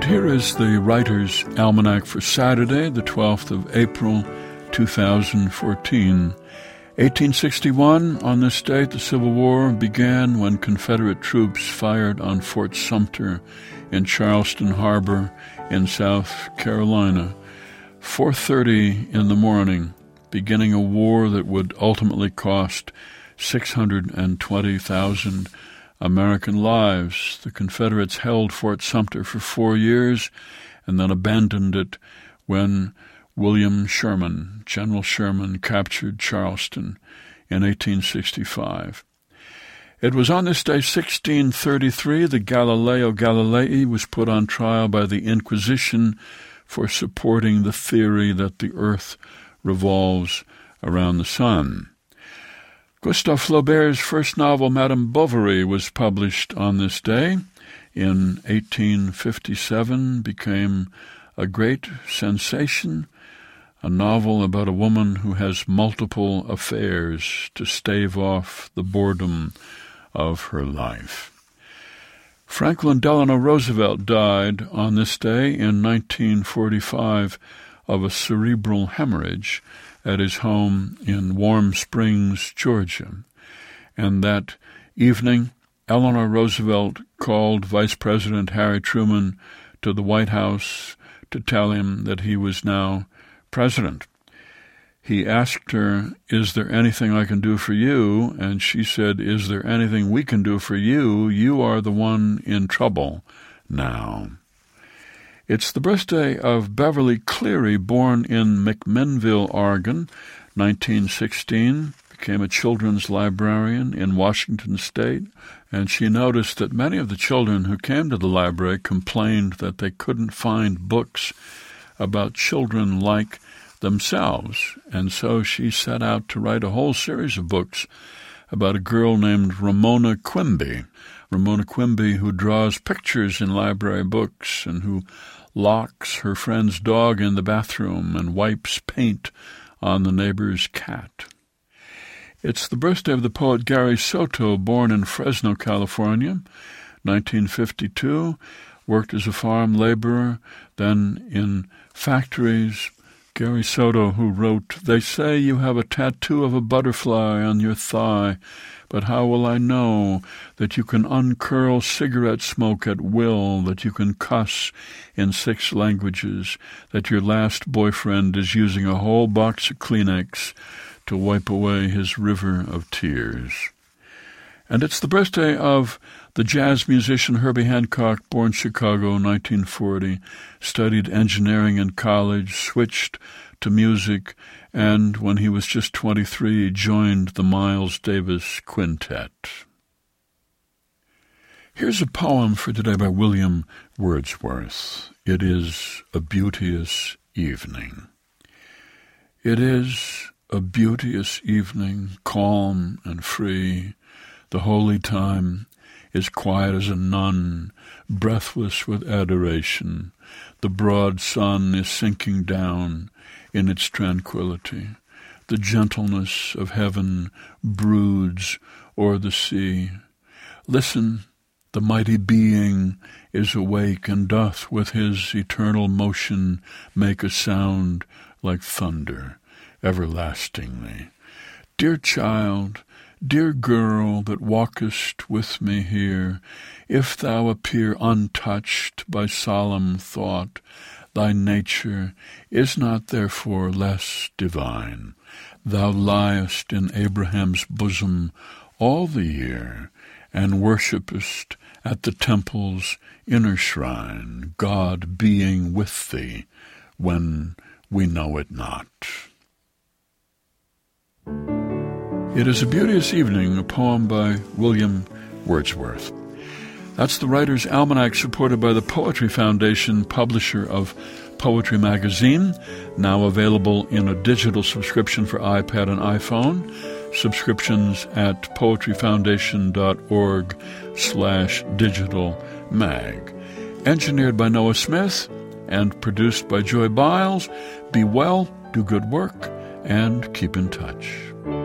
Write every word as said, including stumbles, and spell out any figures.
And here is the Writer's Almanac for Saturday, the twelfth of April, two thousand fourteen. eighteen sixty-one, on this date, the Civil War began when Confederate troops fired on Fort Sumter in Charleston Harbor in South Carolina. four thirty in the morning, beginning a war that would ultimately cost six hundred twenty thousand American lives. The Confederates held Fort Sumter for four years and then abandoned it when William Sherman, General Sherman, captured Charleston in eighteen sixty-five. It was on this day, sixteen thirty-three, that Galileo Galilei was put on trial by the Inquisition for supporting the theory that the earth revolves around the sun. Gustave Flaubert's first novel, Madame Bovary, was published on this day. In eighteen fifty-seven, became a great sensation, a novel about a woman who has multiple affairs to stave off the boredom of her life. Franklin Delano Roosevelt died on this day in nineteen forty-five of a cerebral hemorrhage at his home in Warm Springs, Georgia. And that evening, Eleanor Roosevelt called Vice President Harry Truman to the White House to tell him that he was now president. He asked her, "Is there anything I can do for you?" And she said, "Is there anything we can do for you? You are the one in trouble now." It's the birthday of Beverly Cleary, born in McMinnville, Oregon, nineteen sixteen, became a children's librarian in Washington State, and she noticed that many of the children who came to the library complained that they couldn't find books about children like themselves, and so she set out to write a whole series of books about a girl named Ramona Quimby. Ramona Quimby, who draws pictures in library books and who locks her friend's dog in the bathroom and wipes paint on the neighbor's cat. It's the birthday of the poet Gary Soto, born in Fresno, California, nineteen fifty-two, worked as a farm laborer, then in factories. Gary Soto, who wrote, "They say you have a tattoo of a butterfly on your thigh, but how will I know that you can uncurl cigarette smoke at will, that you can cuss in six languages, that your last boyfriend is using a whole box of Kleenex to wipe away his river of tears?" And it's the birthday of the jazz musician Herbie Hancock, born Chicago, nineteen forty, studied engineering in college, switched to music, and when he was just twenty-three, joined the Miles Davis Quintet. Here's a poem for today by William Wordsworth. It is a beauteous evening. It is a beauteous evening, calm and free. The holy time is quiet as a nun, breathless with adoration. The broad sun is sinking down in its tranquility. The gentleness of heaven broods o'er the sea. Listen, the mighty being is awake and doth with his eternal motion make a sound like thunder everlastingly. Dear child, dear girl that walkest with me here, if thou appear untouched by solemn thought, thy nature is not therefore less divine. Thou liest in Abraham's bosom all the year, and worshippest at the temple's inner shrine, God being with thee when we know it not. It is a Beauteous Evening, a poem by William Wordsworth. That's the Writer's Almanac, supported by the Poetry Foundation, publisher of Poetry Magazine, now available in a digital subscription for iPad and iPhone. Subscriptions at poetryfoundation.org slash digital mag. Engineered by Noah Smith and produced by Joy Biles. Be well, do good work, and keep in touch.